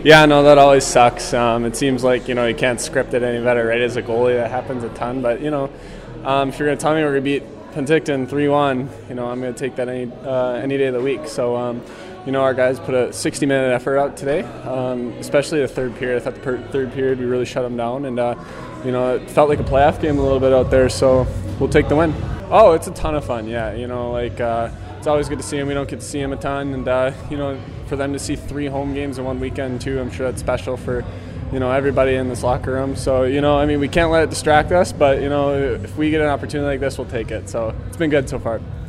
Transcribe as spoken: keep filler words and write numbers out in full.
Yeah, no, that always sucks. Um, it seems like, you know, you can't script it any better, right? As a goalie, that happens a ton. But, you know, um, if you're going to tell me we're going to beat Penticton three one, you know, I'm going to take that any uh, any day of the week. So, um, you know, our guys put a sixty-minute effort out today, um, especially the third period. I thought the per- third period we really shut them down. And, uh, you know, it felt like a playoff game a little bit out there. So we'll take the win. Oh, it's a ton of fun, yeah. You know, like uh, it's always good to see them. We don't get to see them a ton. And, uh, you know, for them to see three home games in one weekend, too, I'm sure that's special for, you know, everybody in this locker room. So, you know, I mean, we can't let it distract us. But, you know, if we get an opportunity like this, we'll take it. So it's been good so far.